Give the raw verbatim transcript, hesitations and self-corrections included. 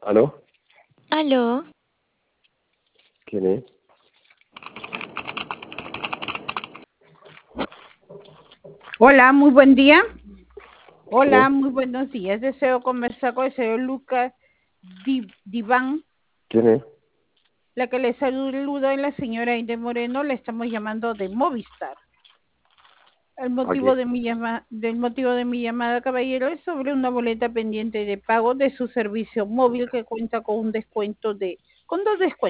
¿Aló? Aló, ¿Quién es? Hola, muy buen día. ¿Quién Hola, es? muy buenos días. Deseo conversar con el señor Lucas Di- Diván. ¿Quién es? La que le saluda es la señora Aide Moreno. Le estamos llamando de Movistar. El motivo Aquí. de mi llama, del motivo de mi llamada, caballero, es sobre una boleta pendiente de pago de su servicio móvil que cuenta con un descuento de, con dos descuentos.